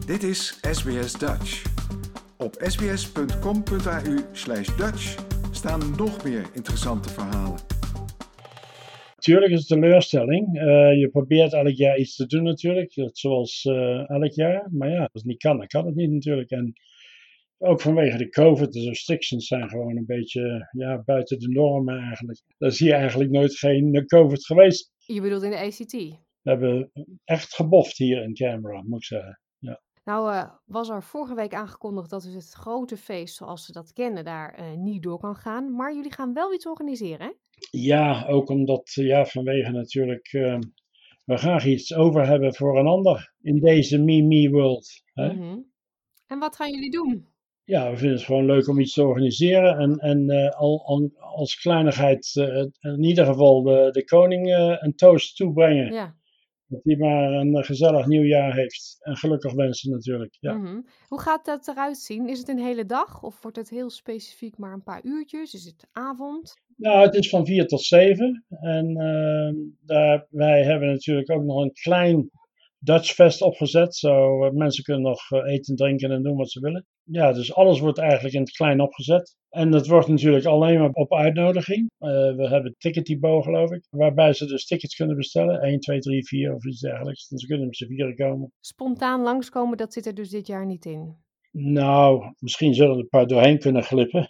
Dit is SBS Dutch. Op sbs.com.au/Dutch staan nog meer interessante verhalen. Natuurlijk is het een teleurstelling. Je probeert elk jaar iets te doen natuurlijk, zoals elk jaar. Maar ja, als het niet kan, dan kan het niet natuurlijk. En ook vanwege de COVID, de restrictions zijn gewoon een beetje buiten de normen eigenlijk. Er is hier eigenlijk nooit geen COVID geweest. Je bedoelt in de ACT? We hebben echt geboft hier in Canberra, moet ik zeggen. Ja. Nou, was er vorige week aangekondigd dat dus het grote feest zoals ze dat kennen daar niet door kan gaan. Maar jullie gaan wel iets organiseren, hè? Ja, ook omdat vanwege natuurlijk we graag iets over hebben voor een ander in deze me world. Hè? Mm-hmm. En wat gaan jullie doen? Ja, we vinden het gewoon leuk om iets te organiseren en als kleinigheid in ieder geval de koning een toast toebrengen. Ja. Dat hij maar een gezellig nieuwjaar heeft en gelukkig wensen natuurlijk. Ja. Mm-hmm. Hoe gaat dat eruit zien? Is het een hele dag of wordt het heel specifiek maar een paar uurtjes? Is het avond? Nou, het is van 4 tot 7 en wij hebben natuurlijk ook nog een klein Dutch Fest opgezet. Zo mensen kunnen nog eten, drinken en doen wat ze willen. Ja, dus alles wordt eigenlijk in het klein opgezet. En dat wordt natuurlijk alleen maar op uitnodiging. We hebben Tickety-Bo, geloof ik. Waarbij ze dus tickets kunnen bestellen. 1, 2, 3, 4 of iets dergelijks. Dus ze kunnen met z'n vieren komen. Spontaan langskomen, dat zit er dus dit jaar niet in. Nou, misschien zullen er een paar doorheen kunnen glippen.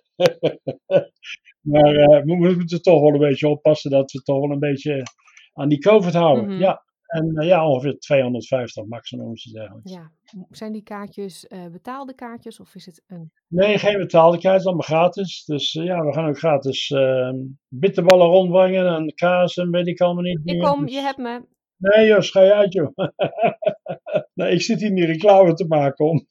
Maar we moeten toch wel een beetje oppassen dat we toch wel een beetje aan die COVID houden. Mm-hmm. Ja. En ongeveer 250 maximum is het eigenlijk. Ja. Zijn die kaartjes betaalde kaartjes of is het een... Nee, geen betaalde kaartjes, allemaal gratis. Dus we gaan ook gratis bitterballen rondbrengen en kaas en weet ik allemaal niet meer. Ik kom, Dus... je hebt me. Nee joh, schei uit joh. Nee, ik zit hier niet reclame te maken om.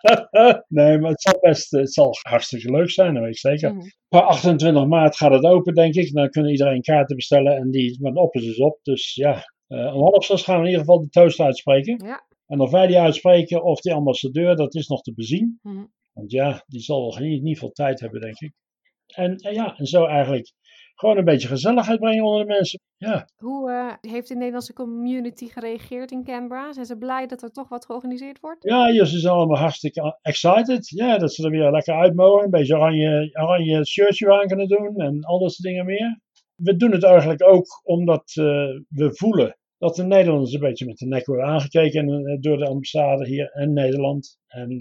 Nee, maar het zal hartstikke leuk zijn, dat weet ik zeker. Mm-hmm. Maar 28 maart gaat het open, denk ik. Dan kunnen iedereen kaarten bestellen en want op is op. Dus ja, om 5:30 gaan we in ieder geval de toast uitspreken. Ja. En of wij die uitspreken of die ambassadeur, dat is nog te bezien. Mm-hmm. Want ja, die zal wel niet veel tijd hebben, denk ik. En zo eigenlijk gewoon een beetje gezelligheid brengen onder de mensen. Ja. Hoe heeft de Nederlandse community gereageerd in Canberra? Zijn ze blij dat er toch wat georganiseerd wordt? Ja, ze zijn allemaal hartstikke excited. Ja, dat ze er weer lekker uit mogen. Een beetje oranje shirtje aan kunnen doen en al dat soort dingen meer. We doen het eigenlijk ook omdat we voelen dat de Nederlanders een beetje met de nek worden aangekeken door de ambassade hier in Nederland. En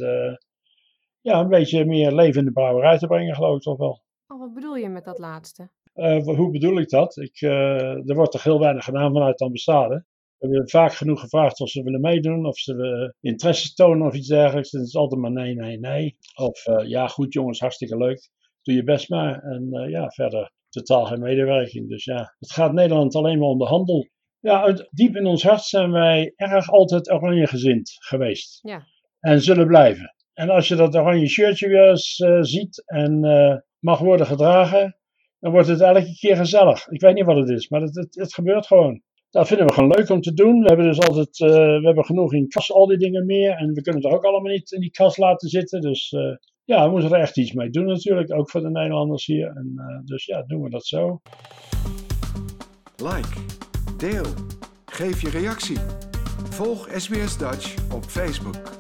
een beetje meer leven in de brouwerij te brengen, geloof ik toch wel. Oh, wat bedoel je met dat laatste? Hoe bedoel ik dat? Er wordt toch heel weinig gedaan vanuit de ambassade. We hebben vaak genoeg gevraagd of ze willen meedoen, of ze interesse tonen of iets dergelijks. En het is altijd maar nee. Of goed jongens, hartstikke leuk. Doe je best maar. En verder totaal geen medewerking. Dus ja, het gaat Nederland alleen maar om de handel. Ja, diep in ons hart zijn wij erg altijd oranjegezind geweest. Ja. En zullen blijven. En als je dat oranje shirtje weer eens ziet en mag worden gedragen, dan wordt het elke keer gezellig. Ik weet niet wat het is, maar het gebeurt gewoon. Dat vinden we gewoon leuk om te doen. We hebben dus altijd we hebben genoeg in kas, al die dingen meer. En we kunnen het ook allemaal niet in die kas laten zitten. Dus we moeten er echt iets mee doen natuurlijk. Ook voor de Nederlanders hier. En doen we dat zo. Like, deel, geef je reactie. Volg SBS Dutch op Facebook.